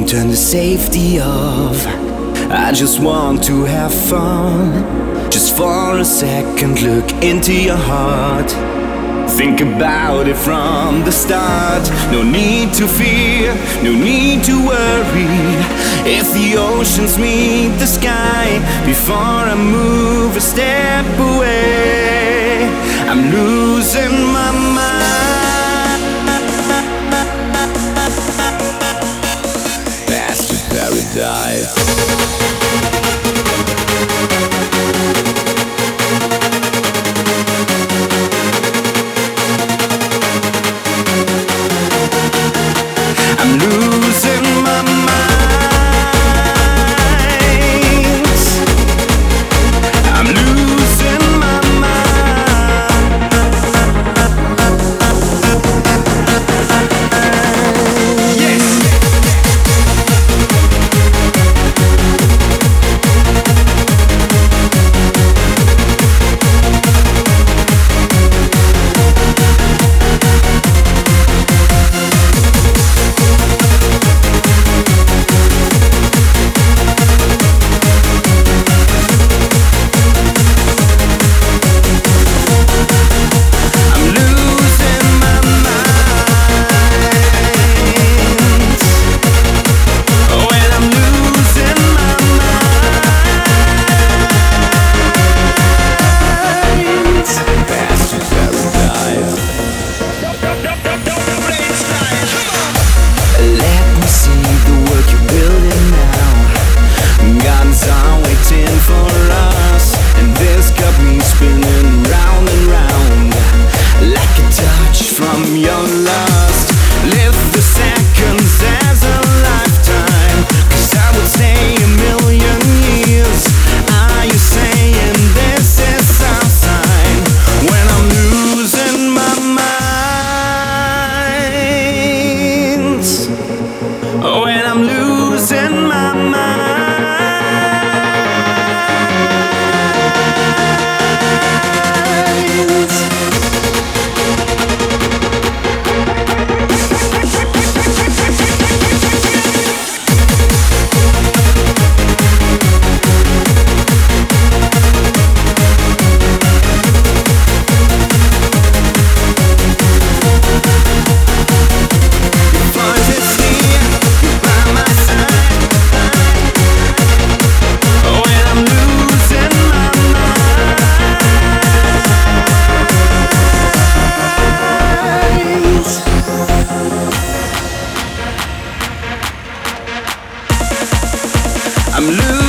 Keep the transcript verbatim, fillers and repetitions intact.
turn the safety off. I just want to have fun. Just for a second, look into your heart. Think about it from the start. No need to fear, no need to worry. If the oceans meet the sky, before I move a step away, I'm losing my mind. Past to paradise. I'm losing my mind. I'm losing my mind. Yes. When I'm losing my mind. I'm losing.